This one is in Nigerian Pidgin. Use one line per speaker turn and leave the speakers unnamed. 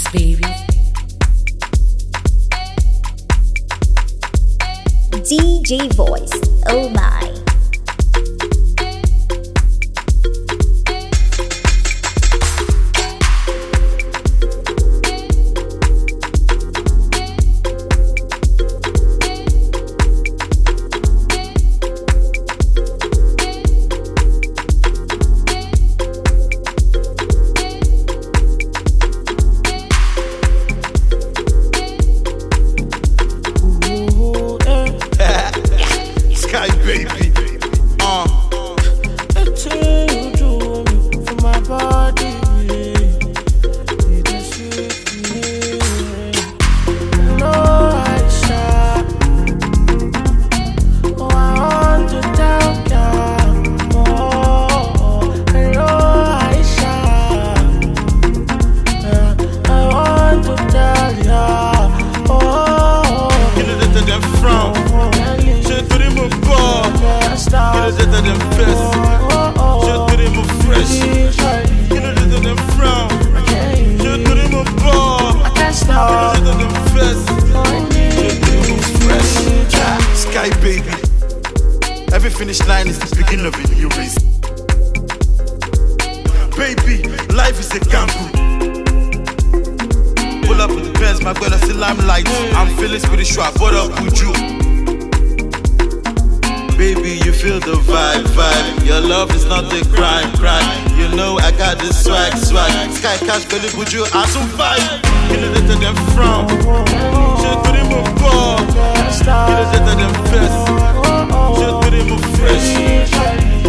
baby.
DJ Voice, oh my.
Sky baby,
The thing you do me for my body, you just sweet me. No, I shot. Oh, I want to tell ya. Oh, hello, I shot. I want to tell ya. Oh,
you know that them from. Je te dis mon corps, you know that them fest. Je te dis mon fresh, you know that them from. Je te dis mon corps, you know that them fest. Je te dis mon fresh. Sky baby, every finish line is the beginning of a new race. Baby, life is a gamble. Pull up with the Benz, my girl, I see limelight. I'm feeling spiritual, what up with you? Baby, you feel the vibe. Your love is not a crime. You know I got this swag. Sky cash, belly, would you add some vibe? You know that them from. Je te dis mon corps. You know that them fest. Je te dis mon fresh.